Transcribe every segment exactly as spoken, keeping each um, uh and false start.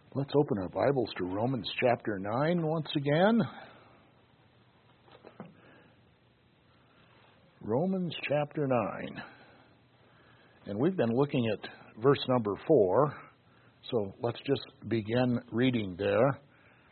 Let's open our Bibles to Romans chapter nine once again. Romans chapter nine. And we've been looking at verse number four, so let's just begin reading there.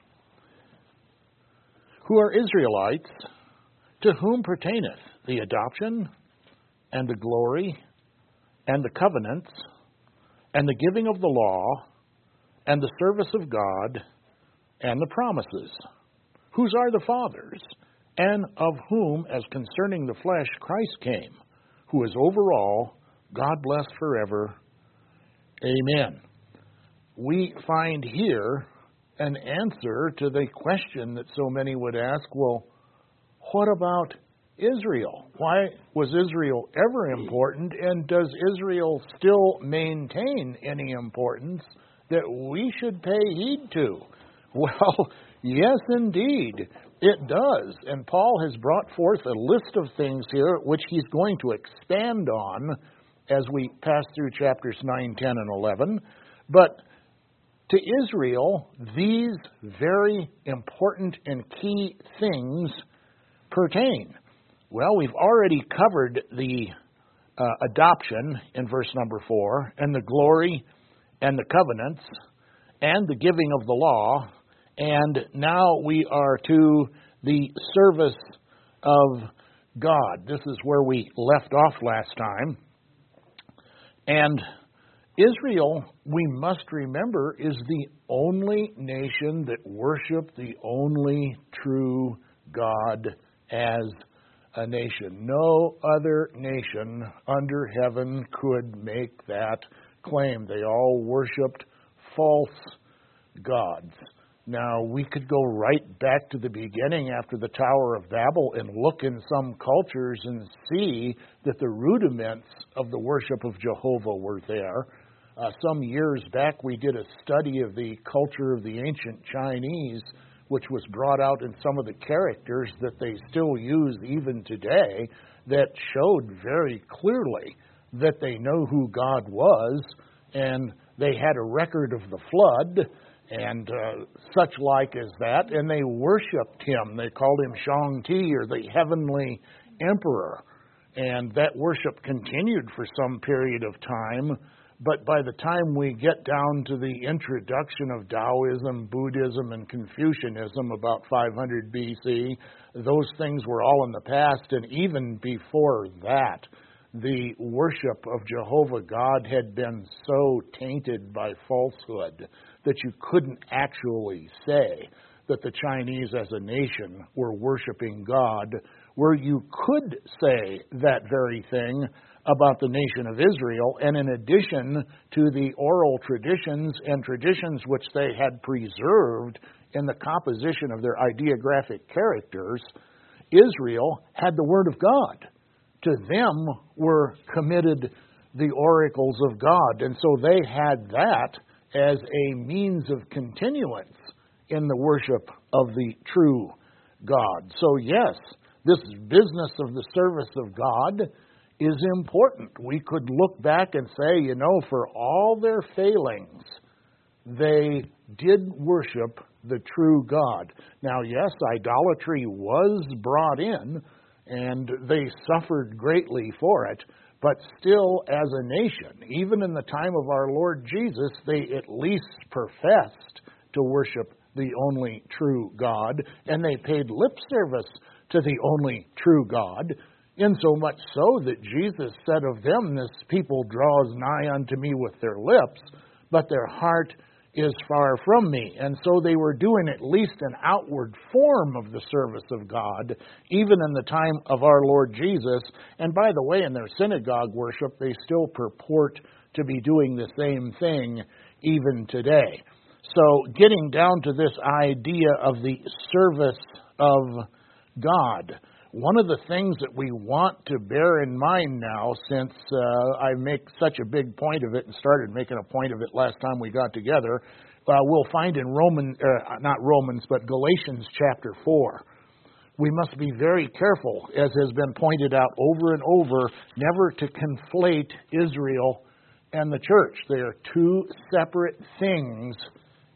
Who are Israelites, to whom pertaineth the adoption, and the glory, and the covenants, and the giving of the law, and the service of God, and the promises, whose are the fathers, and of whom, as concerning the flesh, Christ came, who is over all, God bless forever. Amen. We find here an answer to the question that so many would ask, well, what about Israel? Why was Israel ever important, and does Israel still maintain any importance that we should pay heed to? Well, yes, indeed, it does. And Paul has brought forth a list of things here which he's going to expand on as we pass through chapters nine, ten, and eleven. But to Israel, these very important and key things pertain. Well, we've already covered the uh, adoption in verse number four, and the glory and the covenants, and the giving of the law, and now we are to the service of God. This is where we left off last time. And Israel, we must remember, is the only nation that worshiped the only true God as a nation. No other nation under heaven could make that claim. They all worshipped false gods. Now, we could go right back to the beginning after the Tower of Babel and look in some cultures and see that the rudiments of the worship of Jehovah were there. Uh, some years back, we did a study of the culture of the ancient Chinese, which was brought out in some of the characters that they still use even today, that showed very clearly that they know who God was, and they had a record of the flood, and uh, such like as that, and they worshipped him. They called him Shang-Ti, or the heavenly emperor, and that worship continued for some period of time. But by the time we get down to the introduction of Taoism, Buddhism, and Confucianism about five hundred B C, those things were all in the past, and even before that, the worship of Jehovah God had been so tainted by falsehood that you couldn't actually say that the Chinese as a nation were worshiping God, where you could say that very thing about the nation of Israel, and in addition to the oral traditions and traditions which they had preserved in the composition of their ideographic characters, Israel had the Word of God. To them were committed the oracles of God, and so they had that as a means of continuance in the worship of the true God. So yes, this business of the service of God is important. We could look back and say, you know, for all their failings, they did worship the true God. Now, yes, idolatry was brought in, and they suffered greatly for it, but still, as a nation, even in the time of our Lord Jesus, they at least professed to worship the only true God, and they paid lip service to the only true God, insomuch so that Jesus said of them, this people draws nigh unto me with their lips, but their heart is far from me. And so they were doing at least an outward form of the service of God, even in the time of our Lord Jesus. And by the way, in their synagogue worship, they still purport to be doing the same thing even today. So getting down to this idea of the service of God, one of the things that we want to bear in mind now, since uh, I make such a big point of it and started making a point of it last time we got together, uh, we'll find in Roman, uh, not Romans, but Galatians chapter four. We must be very careful, as has been pointed out over and over, never to conflate Israel and the church. They are two separate things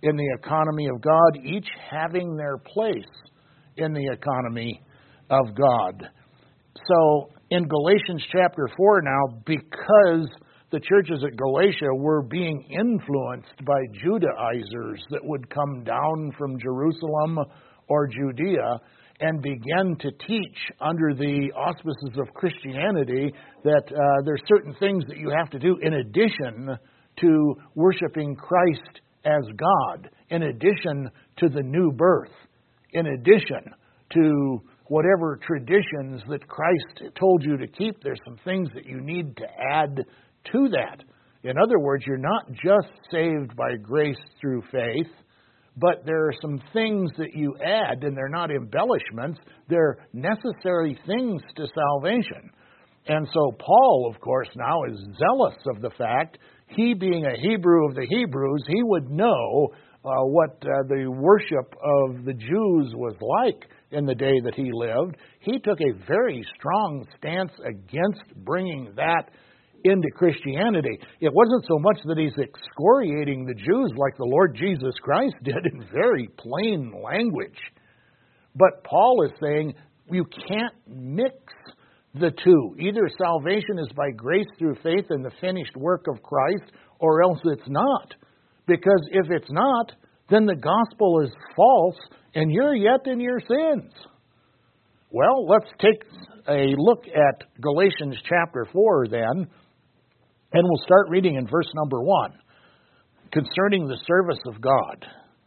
in the economy of God, each having their place in the economy of God. So in Galatians chapter four now, because the churches at Galatia were being influenced by Judaizers that would come down from Jerusalem or Judea and begin to teach under the auspices of Christianity that uh, there's certain things that you have to do in addition to worshiping Christ as God, in addition to the new birth, in addition to whatever traditions that Christ told you to keep. There's some things that you need to add to that. In other words, you're not just saved by grace through faith, but there are some things that you add, and they're not embellishments. They're necessary things to salvation. And so Paul, of course, now is zealous of the fact, he being a Hebrew of the Hebrews, he would know uh, what uh, the worship of the Jews was like in the day that he lived. He took a very strong stance against bringing that into Christianity. It wasn't so much that he's excoriating the Jews like the Lord Jesus Christ did in very plain language. But Paul is saying you can't mix the two. Either salvation is by grace through faith in the finished work of Christ, or else it's not. Because if it's not, then the gospel is false and you're yet in your sins. Well, let's take a look at Galatians chapter four then. And we'll start reading in verse number one, concerning the service of God.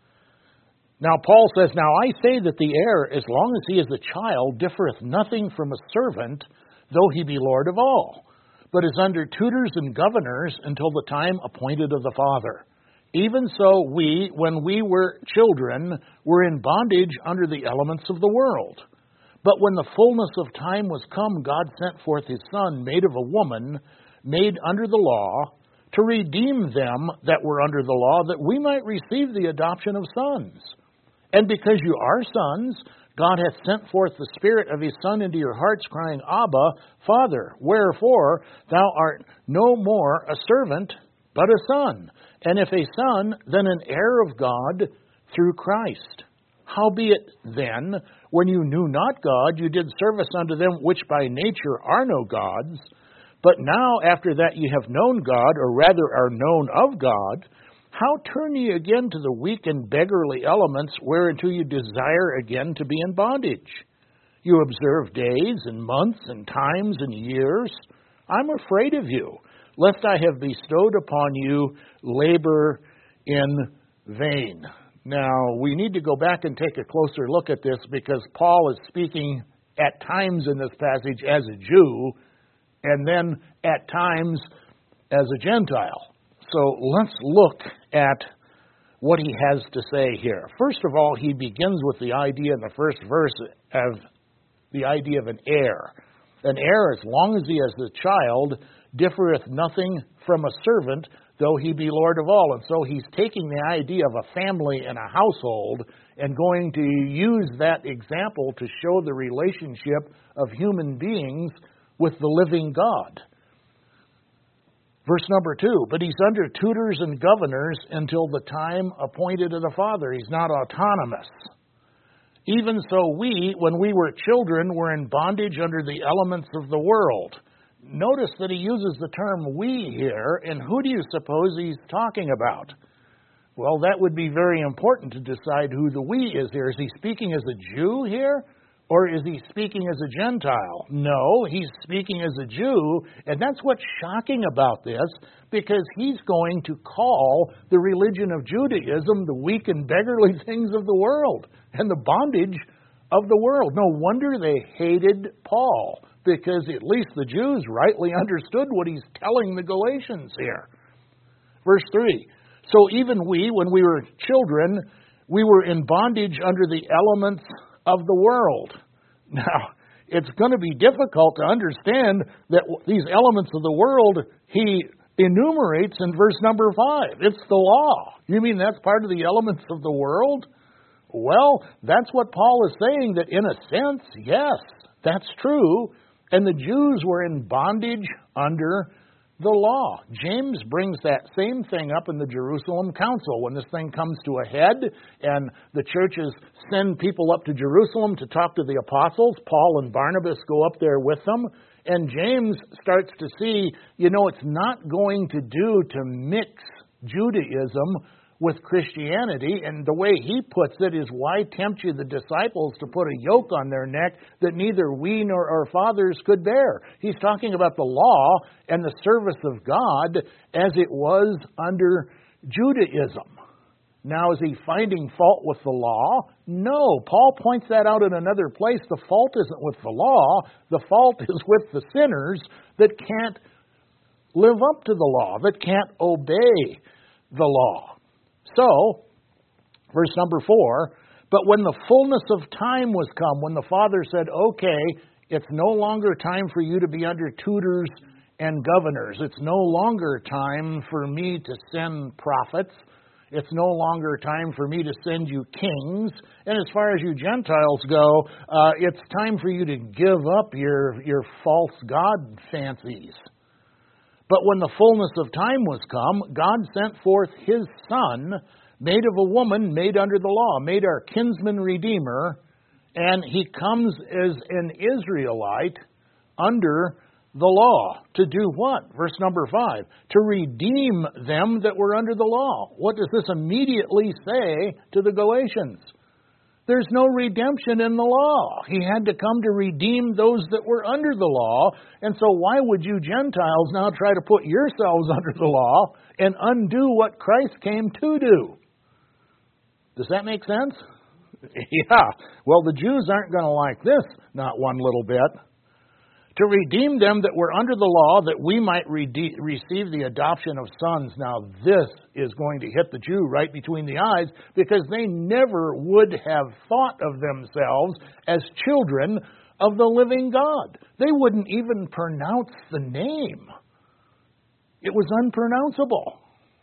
Now Paul says, Now I say that the heir, as long as he is a child, differeth nothing from a servant, though he be Lord of all, but is under tutors and governors until the time appointed of the Father. Even so we, when we were children, were in bondage under the elements of the world. But when the fullness of time was come, God sent forth his Son, made of a woman, made under the law, to redeem them that were under the law, that we might receive the adoption of sons. And because you are sons, God hath sent forth the Spirit of his Son into your hearts, crying, Abba, Father. Wherefore thou art no more a servant, but a son. And if a son, then an heir of God through Christ. Howbeit then, when you knew not God, you did service unto them which by nature are no gods. But now, after that ye have known God, or rather are known of God, how turn ye again to the weak and beggarly elements, whereunto you desire again to be in bondage? You observe days and months and times and years. I'm afraid of you, lest I have bestowed upon you labor in vain. Now, we need to go back and take a closer look at this, because Paul is speaking at times in this passage as a Jew, and then at times as a Gentile. So let's look at what he has to say here. First of all, he begins with the idea in the first verse of the idea of an heir. An heir, as long as he is a child, differeth nothing from a servant, though he be Lord of all. And so he's taking the idea of a family and a household and going to use that example to show the relationship of human beings with the living God. Verse number two, but he's under tutors and governors until the time appointed of the Father. He's not autonomous. Even so we, when we were children, were in bondage under the elements of the world. Notice that he uses the term we here, and who do you suppose he's talking about? Well, that would be very important to decide who the we is here. Is he speaking as a Jew here? Or is he speaking as a Gentile? No, he's speaking as a Jew, and that's what's shocking about this, because he's going to call the religion of Judaism the weak and beggarly things of the world and the bondage of the world. No wonder they hated Paul, because at least the Jews rightly understood what he's telling the Galatians here. Verse three, so even we, when we were children, we were in bondage under the elements of the world. Now, it's going to be difficult to understand that these elements of the world he enumerates in verse number five. It's the law. You mean that's part of the elements of the world? Well, that's what Paul is saying, that in a sense, yes, that's true. And the Jews were in bondage under the law. James brings that same thing up in the Jerusalem Council when this thing comes to a head and the churches send people up to Jerusalem to talk to the apostles. Paul and Barnabas go up there with them. And James starts to see, you know, it's not going to do to mix Judaism with Christianity, and the way he puts it is, why tempt you the disciples to put a yoke on their neck that neither we nor our fathers could bear? He's talking about the law and the service of God as it was under Judaism. Now, is he finding fault with the law? No. Paul points that out in another place. The fault isn't with the law. The fault is with the sinners that can't live up to the law, that can't obey the law. So, verse number four, but when the fullness of time was come, when the Father said, okay, it's no longer time for you to be under tutors and governors. It's no longer time for me to send prophets. It's no longer time for me to send you kings. And as far as you Gentiles go, uh, it's time for you to give up your, your false god fancies. But when the fullness of time was come, God sent forth His Son, made of a woman, made under the law, made our kinsman redeemer, and He comes as an Israelite under the law. To do what? Verse number five. To redeem them that were under the law. What does this immediately say to the Galatians? There's no redemption in the law. He had to come to redeem those that were under the law. And so why would you Gentiles now try to put yourselves under the law and undo what Christ came to do? Does that make sense? Yeah. Well, the Jews aren't going to like this, not one little bit. To redeem them that were under the law, that we might rede- receive the adoption of sons. Now, this is going to hit the Jew right between the eyes, because they never would have thought of themselves as children of the living God. They wouldn't even pronounce the name. It was unpronounceable.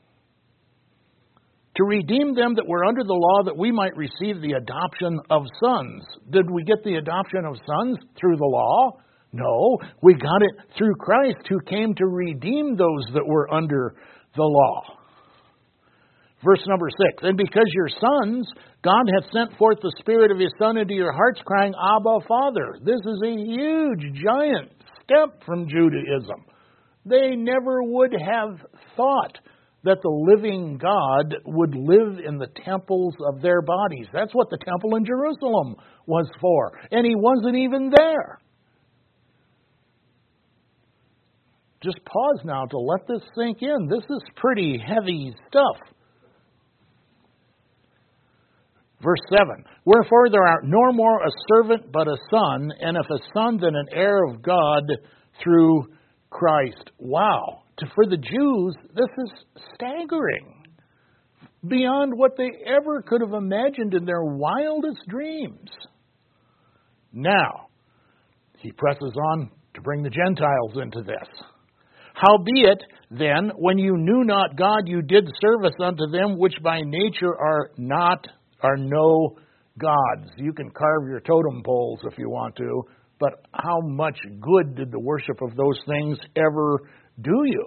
To redeem them that were under the law, that we might receive the adoption of sons. Did we get the adoption of sons through the law? No, we got it through Christ, who came to redeem those that were under the law. Verse number six, and because you're sons, God hath sent forth the Spirit of His Son into your hearts, crying, Abba, Father. This is a huge, giant step from Judaism. They never would have thought that the living God would live in the temples of their bodies. That's what the temple in Jerusalem was for. And He wasn't even there. Just pause now to let this sink in. This is pretty heavy stuff. Verse seven, wherefore there art no more a servant but a son, and if a son then an heir of God through Christ. Wow. For the Jews, this is staggering. Beyond what they ever could have imagined in their wildest dreams. Now, he presses on to bring the Gentiles into this. Howbeit, then, when you knew not God, you did service unto them which by nature are not, are no gods. You can carve your totem poles if you want to, but how much good did the worship of those things ever do you?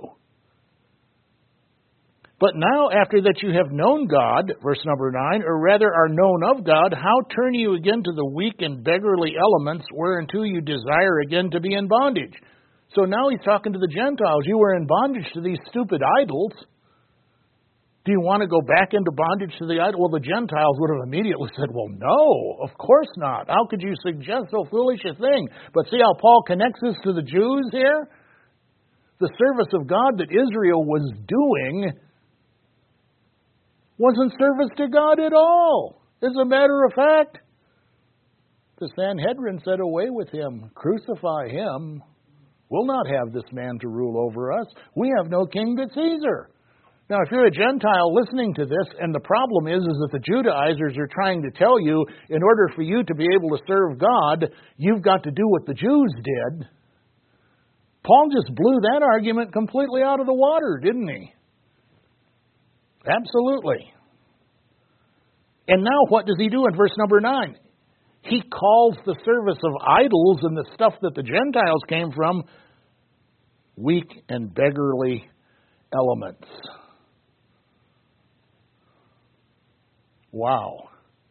But now, after that you have known God, verse number nine, or rather are known of God, how turn you again to the weak and beggarly elements, whereunto you desire again to be in bondage? So now he's talking to the Gentiles. You were in bondage to these stupid idols. Do you want to go back into bondage to the idol? Well, the Gentiles would have immediately said, well, no, of course not. How could you suggest so foolish a thing? But see how Paul connects this to the Jews here? The service of God that Israel was doing wasn't service to God at all. As a matter of fact, the Sanhedrin said, away with him, crucify him. We'll not have this man to rule over us. We have no king but Caesar. Now, if you're a Gentile listening to this, and the problem is, is that the Judaizers are trying to tell you, in order for you to be able to serve God, you've got to do what the Jews did. Paul just blew that argument completely out of the water, didn't he? Absolutely. And now what does he do in verse number nine? He calls the service of idols and the stuff that the Gentiles came from weak and beggarly elements. Wow.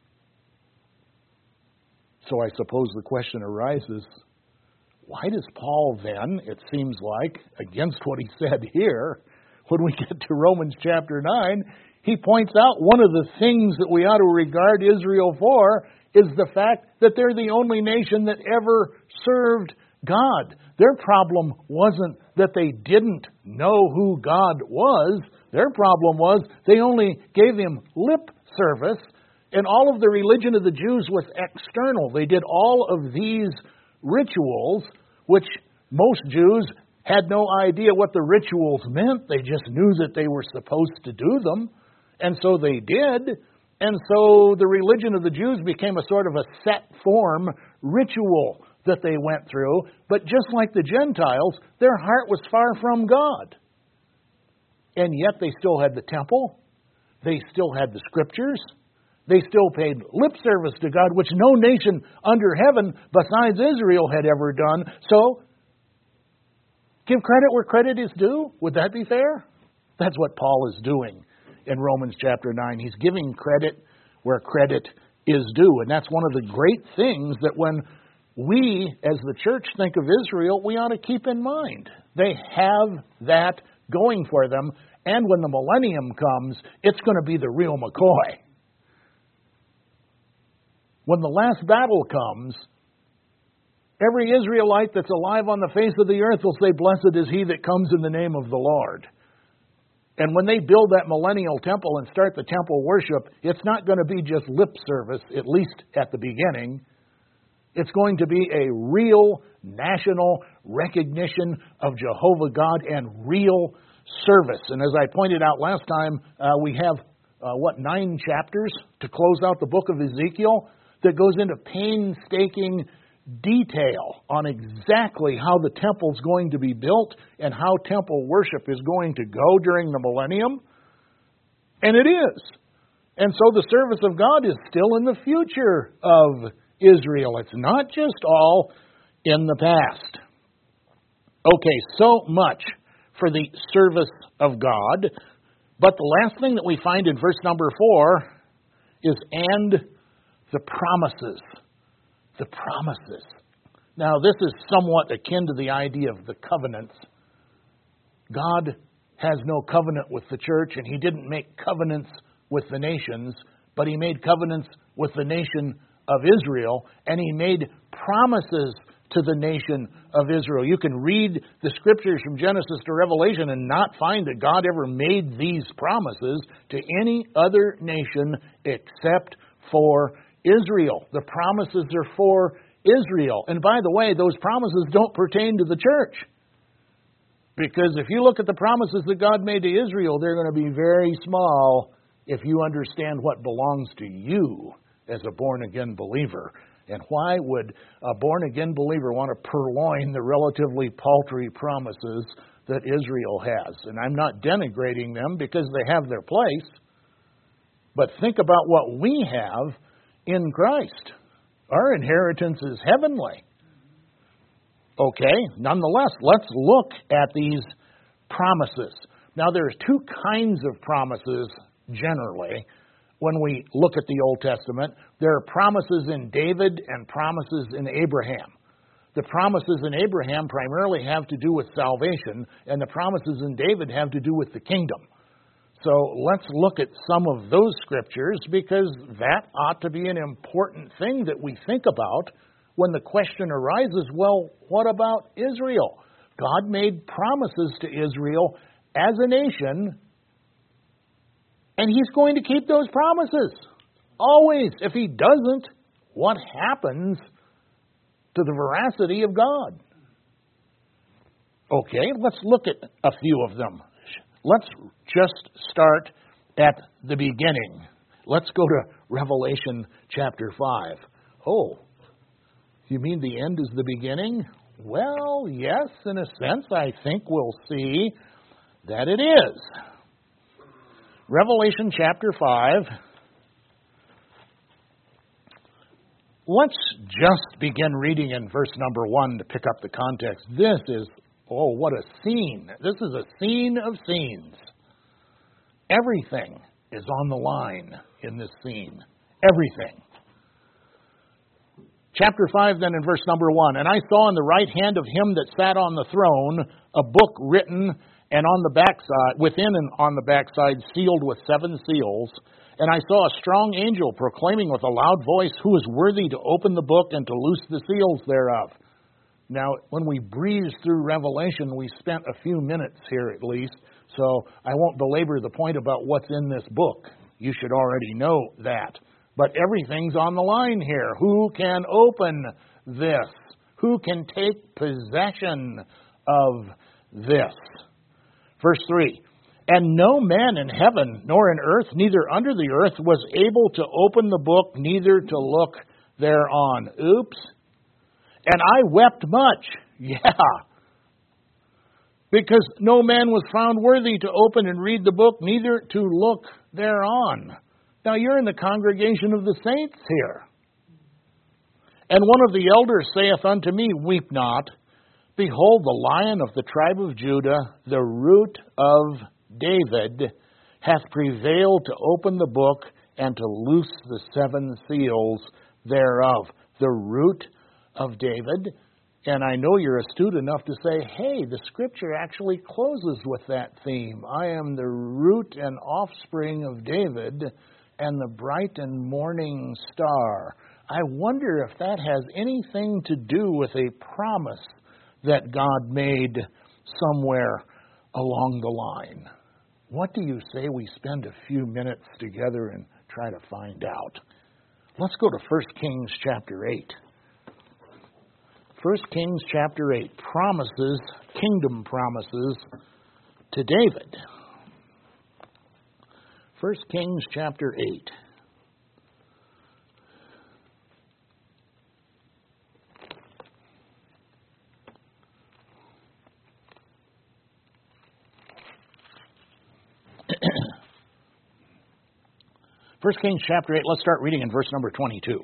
So I suppose the question arises, why does Paul then, it seems like, against what he said here, when we get to Romans chapter nine, he points out one of the things that we ought to regard Israel for is the fact that they're the only nation that ever served God. Their problem wasn't that they didn't know who God was. Their problem was they only gave him lip service, and all of the religion of the Jews was external. They did all of these rituals, which most Jews had no idea what the rituals meant. They just knew that they were supposed to do them, and so they did. And so the religion of the Jews became a sort of a set form ritual that they went through. But just like the Gentiles, their heart was far from God. And yet they still had the temple. They still had the scriptures. They still paid lip service to God, which no nation under heaven besides Israel had ever done. So, give credit where credit is due. Would that be fair? That's what Paul is doing in Romans chapter nine. He's giving credit where credit is due. And that's one of the great things that when we, as the church, think of Israel, we ought to keep in mind. They have that going for them. And when the millennium comes, it's going to be the real McCoy. When the last battle comes, every Israelite that's alive on the face of the earth will say, "Blessed is he that comes in the name of the Lord." And when they build that millennial temple and start the temple worship, it's not going to be just lip service, at least at the beginning. It's going to be a real national recognition of Jehovah God and real service. And as I pointed out last time, uh, we have, uh, what, nine chapters to close out the book of Ezekiel that goes into painstaking detail on exactly how the temple's going to be built and how temple worship is going to go during the millennium. And it is. And so the service of God is still in the future of Israel. It's not just all in the past. Okay, so much for the service of God. But the last thing that we find in verse number four is, and the promises. The promises. Now, this is somewhat akin to the idea of the covenants. God has no covenant with the church, and he didn't make covenants with the nations, but he made covenants with the nation of Israel, and he made promises to the nation of Israel. You can read the scriptures from Genesis to Revelation and not find that God ever made these promises to any other nation except for Israel. The promises are for Israel. And by the way, those promises don't pertain to the church. Because if you look at the promises that God made to Israel, they're going to be very small if you understand what belongs to you as a born-again believer. And why would a born-again believer want to purloin the relatively paltry promises that Israel has? And I'm not denigrating them because they have their place. But think about what we have in Christ. Our inheritance is heavenly. Okay, nonetheless, let's look at these promises. Now, there's two kinds of promises generally when we look at the Old Testament. There are promises in David and promises in Abraham. The promises in Abraham primarily have to do with salvation, and the promises in David have to do with the kingdom. So let's look at some of those scriptures, because that ought to be an important thing that we think about when the question arises, well, what about Israel? God made promises to Israel as a nation, and he's going to keep those promises. Always. If he doesn't, what happens to the veracity of God? Okay, let's look at a few of them. Let's just start at the beginning. Let's go to Revelation chapter five. Oh, you mean the end is the beginning? Well, yes, in a sense, I think we'll see that it is. Revelation chapter five. Let's just begin reading in verse number one to pick up the context. This is Oh, what a scene. This is a scene of scenes. Everything is on the line in this scene. Everything. Chapter five, then, in verse number one. And I saw in the right hand of him that sat on the throne a book written, and on the backside, within and on the backside, sealed with seven seals. And I saw a strong angel proclaiming with a loud voice, Who is worthy to open the book and to loose the seals thereof? Now, when we breezed through Revelation, we spent a few minutes here at least, so I won't belabor the point about what's in this book. You should already know that. But everything's on the line here. Who can open this? Who can take possession of this? Verse three. And no man in heaven, nor in earth, neither under the earth, was able to open the book, neither to look thereon. Oops. And I wept much. Yeah. Because no man was found worthy to open and read the book, neither to look thereon. Now you're in the congregation of the saints here. And one of the elders saith unto me, Weep not. Behold, the Lion of the tribe of Judah, the root of David, hath prevailed to open the book and to loose the seven seals thereof. The root of David. And I know you're astute enough to say, hey, the scripture actually closes with that theme. I am the root and offspring of David and the bright and morning star. I wonder if that has anything to do with a promise that God made somewhere along the line. What do you say we spend a few minutes together and try to find out? Let's go to First Kings chapter eight. First Kings chapter eight, promises, kingdom promises to David. First Kings chapter eight. First Kings chapter eight, let's start reading in verse number twenty-two.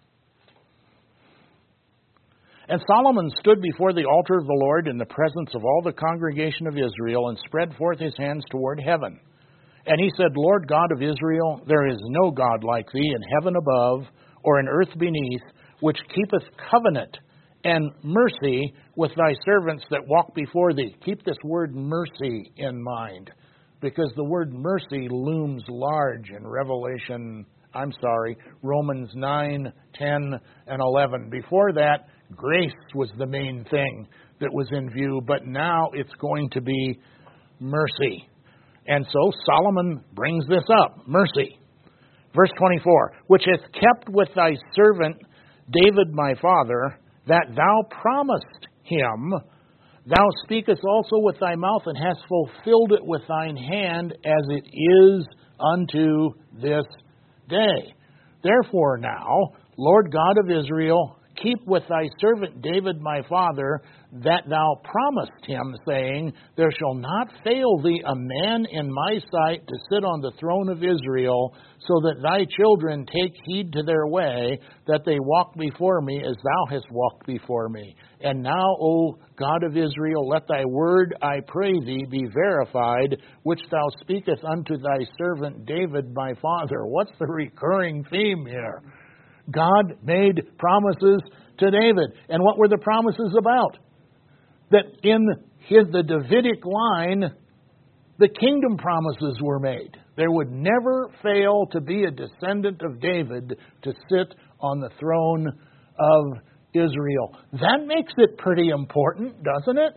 And Solomon stood before the altar of the Lord in the presence of all the congregation of Israel, and spread forth his hands toward heaven. And he said, Lord God of Israel, there is no God like thee in heaven above, or in earth beneath, which keepeth covenant and mercy with thy servants that walk before thee. Keep this word mercy in mind, because the word mercy looms large in Revelation, I'm sorry, Romans nine, ten, and eleven. Before that, grace was the main thing that was in view, but now it's going to be mercy. And so Solomon brings this up, mercy. Verse twenty-four, which hath kept with thy servant David my father, that thou promised him, thou speakest also with thy mouth, and hast fulfilled it with thine hand, as it is unto this day. Therefore now, Lord God of Israel, keep with thy servant David my father, that thou promised him, saying, there shall not fail thee a man in my sight to sit on the throne of Israel, so that thy children take heed to their way, that they walk before me as thou hast walked before me. And now, O God of Israel, let thy word, I pray thee, be verified, which thou speakest unto thy servant David my father. What's the recurring theme here? God made promises to David. And what were the promises about? That in his, the Davidic line, the kingdom promises were made. There would never fail to be a descendant of David to sit on the throne of Israel. That makes it pretty important, doesn't it?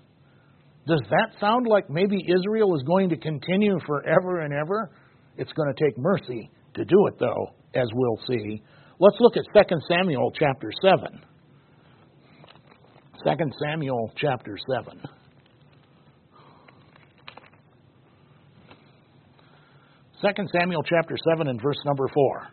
Does that sound like maybe Israel is going to continue forever and ever? It's going to take mercy to do it, though, as we'll see. Let's look at Second Samuel chapter seven. Second Samuel chapter seven. Second Samuel chapter seven and verse number four.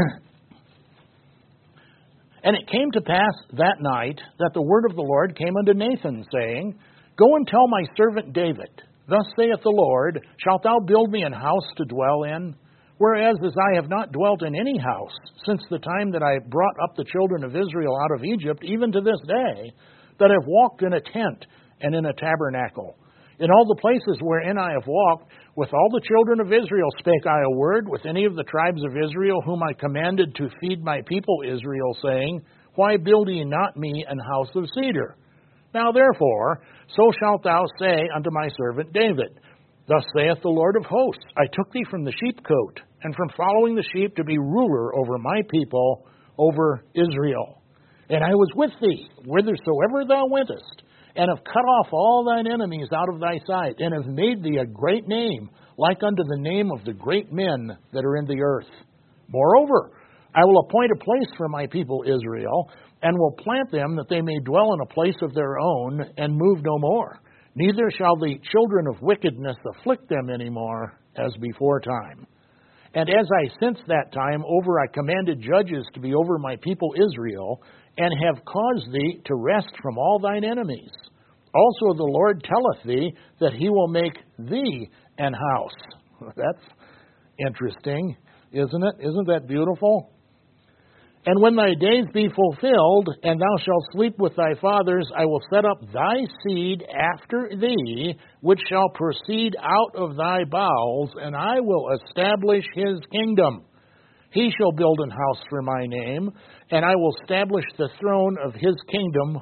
And it came to pass that night that the word of the Lord came unto Nathan, saying, Go and tell my servant David, Thus saith the Lord, Shalt thou build me an house to dwell in? Whereas as I have not dwelt in any house since the time that I brought up the children of Israel out of Egypt, even to this day, that I have walked in a tent and in a tabernacle. In all the places wherein I have walked, with all the children of Israel spake I a word, with any of the tribes of Israel, whom I commanded to feed my people Israel, saying, Why build ye not me an house of cedar? Now therefore, so shalt thou say unto my servant David, Thus saith the Lord of hosts, I took thee from the sheepcote, and from following the sheep to be ruler over my people, over Israel. And I was with thee, whithersoever thou wentest, and have cut off all thine enemies out of thy sight, and have made thee a great name, like unto the name of the great men that are in the earth. Moreover, I will appoint a place for my people Israel, and will plant them that they may dwell in a place of their own, and move no more. Neither shall the children of wickedness afflict them any more, as before time. And as I since that time over I commanded judges to be over my people Israel, and have caused thee to rest from all thine enemies. Also the Lord telleth thee that he will make thee an house. That's interesting, isn't it? Isn't that beautiful? And when thy days be fulfilled, and thou shalt sleep with thy fathers, I will set up thy seed after thee, which shall proceed out of thy bowels, and I will establish his kingdom. He shall build an house for my name, and I will establish the throne of his kingdom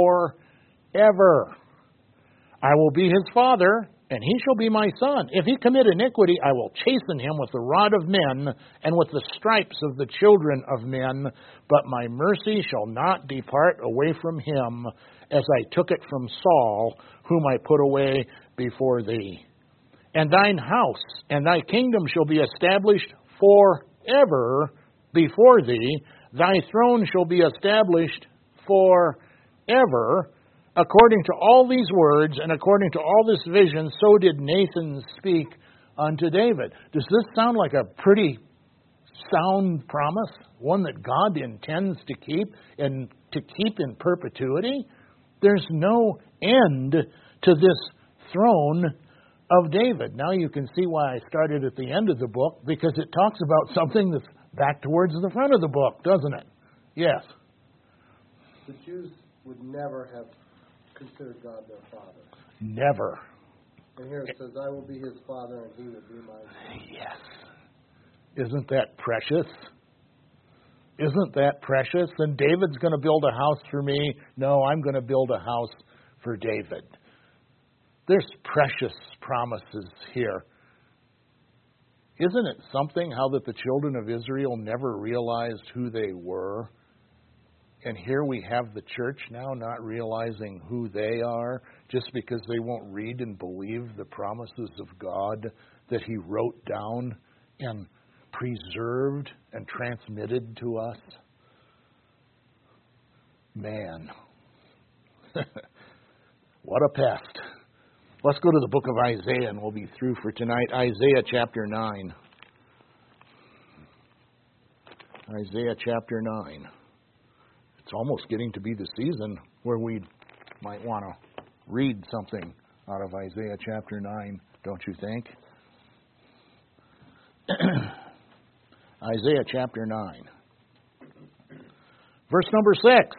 forever. I will be his father, and he shall be my son. If he commit iniquity, I will chasten him with the rod of men, and with the stripes of the children of men. But my mercy shall not depart away from him, as I took it from Saul, whom I put away before thee. And thine house and thy kingdom shall be established forever before thee. Thy throne shall be established forever. According to all these words and according to all this vision, so did Nathan speak unto David. Does this sound like a pretty sound promise? One that God intends to keep and to keep in perpetuity? There's no end to this throne of David. Now you can see why I started at the end of the book, because it talks about something that's back towards the front of the book, doesn't it? Yes. The Jews would never have considered God their father. Never. And here it says, I will be his father and he will be my son. Yes. Isn't that precious? Isn't that precious? And David's going to build a house for me. No, I'm going to build a house for David. There's precious promises here. Isn't it something how that the children of Israel never realized who they were? And here we have the church now not realizing who they are just because they won't read and believe the promises of God that he wrote down and preserved and transmitted to us. Man, what a pest. Let's go to the book of Isaiah and we'll be through for tonight. Isaiah chapter nine. Isaiah chapter nine. It's almost getting to be the season where we might want to read something out of Isaiah chapter nine, don't you think? Isaiah chapter nine. Verse number six.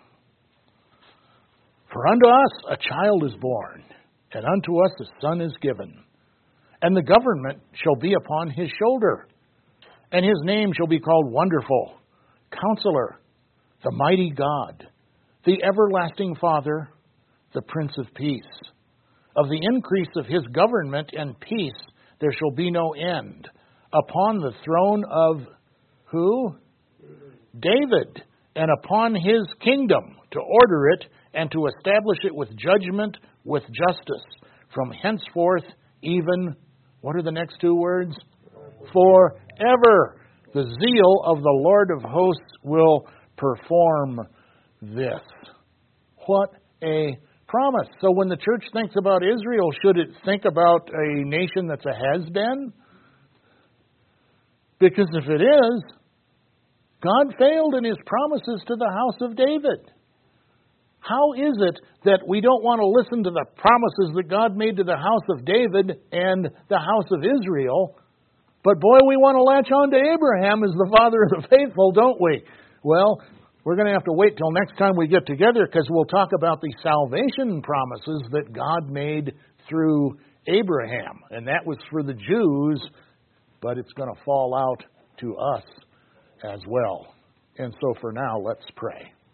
For unto us a child is born, and unto us a son is given, and the government shall be upon his shoulder, and his name shall be called Wonderful, Counselor, the Mighty God, the Everlasting Father, the Prince of Peace. Of the increase of his government and peace there shall be no end, upon the throne of who? David, and upon his kingdom, to order it and to establish it with judgment, with justice, from henceforth even, what are the next two words? Forever. The zeal of the Lord of hosts will perform this. What a promise. So when the church thinks about Israel, should it think about a nation that's a has-been? Because if it is, God failed in his promises to the house of David. How is it that we don't want to listen to the promises that God made to the house of David and the house of Israel, but boy, we want to latch on to Abraham as the father of the faithful, don't we? Well, we're going to have to wait till next time we get together because we'll talk about the salvation promises that God made through Abraham. And that was for the Jews, but it's going to fall out to us as well. And so for now, let's pray.